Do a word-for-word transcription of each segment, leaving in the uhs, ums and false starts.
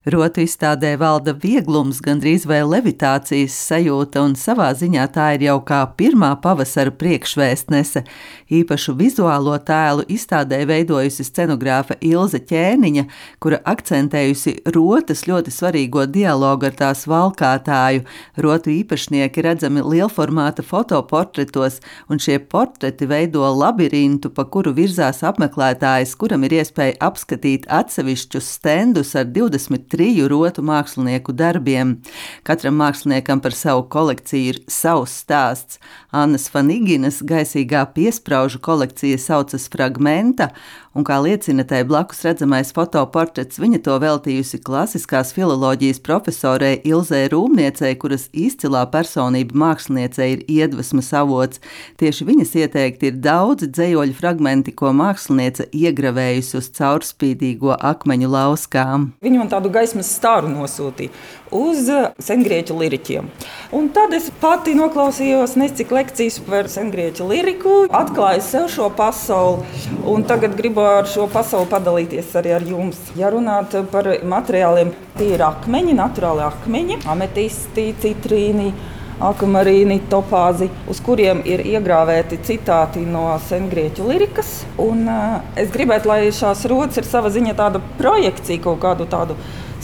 Rotu izstādē valda vieglums, gandrīz vai levitācijas sajūta, un savā ziņā tā ir jau kā pirmā pavasara priekšvēstnese. Īpašu vizuālo tēlu izstādē veidojusi scenogrāfe Ilze Ķēniņa, kura akcentējusi rotas ļoti svarīgo dialogu ar tās valkātāju. Rotu īpašnieki redzami lielformāta fotoportretos, un šie portreti veido labirintu, pa kuru virzās apmeklētājs, kuram ir iespēja apskatīt atsevišķus stendus ar divdesmit triju rotu mākslinieku darbiem. Katram māksliniekam par savu kolekciju ir savs stāsts. Annas Faniginas gaisīgā piespraužu kolekcija saucas Fragmenta, un kā liecina tai blakus redzamais fotoportrets, viņa to veltījusi klasiskās filoloģijas profesorei Ilzei Rūmniecei, kuras izcilā personība māksliniecei ir iedvesmas avots. Tieši viņas ieteikti ir daudzi dzejoļu fragmenti, ko māksliniece iegravējusi uz caurspīdīgo akmeņu lauskām. Viņa man tādu gaismas stāru nosūtīja uz sengrieķu liriķiem. Un tad es pati noklausījos necik lekcijas par sengrieķu liriku, atklāju sev šo pasauli, un tagad gribu ar šo pasauli padalīties arī ar jums. Ja runāt par materiāliem, tie ir akmeņi, naturāli akmeņi, ametisti, citrīni, akvamarīni, topāzi, uz kuriem ir iegrāvēti citāti no sengrieķu lirikas. Un uh, es gribētu, lai šās rotas ir sava ziņa tāda projekcija, kaut kādu tādu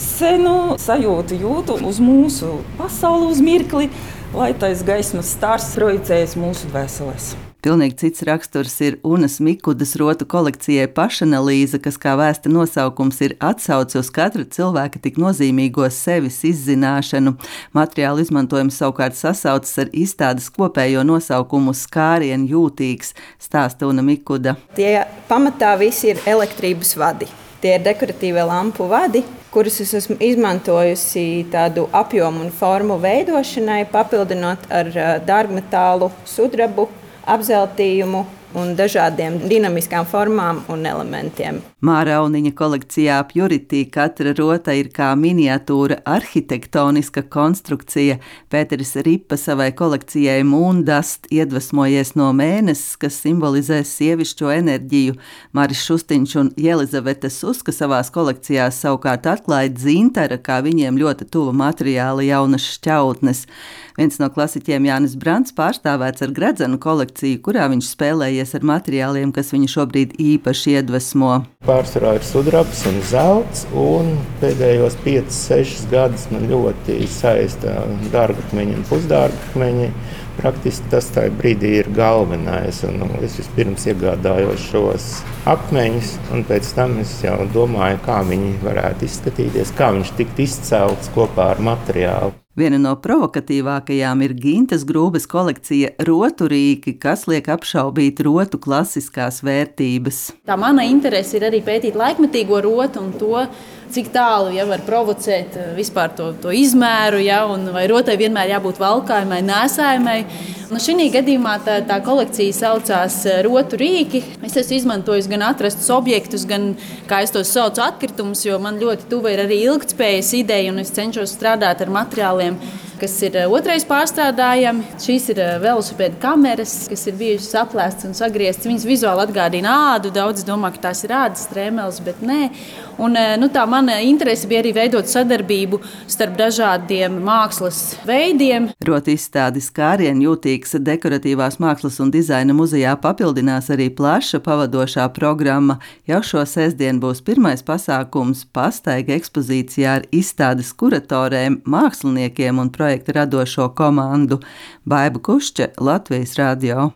senu sajūtu jūtu uz mūsu pasauli uz mirkli, lai tais gaismas stars projicējas mūsu dvēselēs. Pilnīgi cits raksturs ir Unas Mikudas rotu kolekcijai Pašanalīze, kas kā vēsta nosaukums ir atsauce uz katra cilvēka tik nozīmīgo sevis izzināšanu. Materiālu izmantojums savukārt sasaucas ar izstādes kopējo nosaukumu Skārien jūtīgs, stāsta Una Mikuda. Tie pamatā visi ir elektrības vadi. Tie ir dekoratīvie lampu vadi, kurus es esmu izmantojusi tādu apjomu un formu veidošanai, papildinot ar dārgmetālu, sudrabu, apzeltījumu un dažādiem dinamiskām formām un elementiem. Māra Auniņa kolekcijā Purity katra rota ir kā miniatūra arhitektoniska konstrukcija. Pēteris Ripa savai kolekcijai Moondust iedvesmojies no mēneses, kas simbolizē sievišķo enerģiju. Maris Šustiņš un Jelizaveta Suska savās kolekcijās savukārt atklāja dzintara, kā viņiem ļoti tuva materiāla jaunas šķautnes. Viens no klasiķiem Jānis Brants pārstāvēts ar gredzenu kolekciju, kurā viņš spēlējies ar materiāliem, kas viņu šobrīd īpaši iedvesmo. Pārsvarā ir sudrabs un zelts, un pēdējos piecus sešus gadus man ļoti saista dārgakmeņi un pusdārgakmeņi. Praktiski tas tajā brīdī ir galvenais, un es vispirms iegādājos šos akmeņus, un pēc tam es jau domāju, kā viņi varētu izskatīties, kā viņš tikt izcelts kopā ar materiālu. Viena no provokatīvākajām ir Gintas Grūbes kolekcija Rotu rīki, kas liek apšaubīt rotu klasiskās vērtības. Tā mana interese ir arī pētīt laikmetīgo rotu un to, cik tālu ja, var provocēt vispār to, to izmēru, ja, un vai rotai vienmēr jābūt valkājumai, nēsājumai. Nu, šī gadījumā tā, tā kolekcija saucās Rotu rīki. Es esmu izmantojis gan atrastus objektus, gan, kā es tos saucu, atkritumus, jo man ļoti tuva ir arī ilgtspējas ideja, un es cenšos strādāt ar materiāliem, kas ir otrais pārstrādājami. Šīs ir velosipēda kameras, kas ir bijušas aplēstas un sagrieztas. Viņas vizuāli atgādina ādu. Daudz domā, ka tās ir ādas strēmeles, bet nē. Un, nu, tā mana interese bija arī veidot sadarbību starp dažādiem mākslas veidiem. Rotu izstādi Skārien jūtīgs dekoratīvās mākslas un dizaina muzejā papildinās arī plaša pavadošā programma. Jau šo sestdienu būs pirmais pasākums pastaiga ekspozīcijā ar izstādes kuratorēm, māksliniekiem un projekta radošo komandu. Baiba Kušķe, Latvijas radio.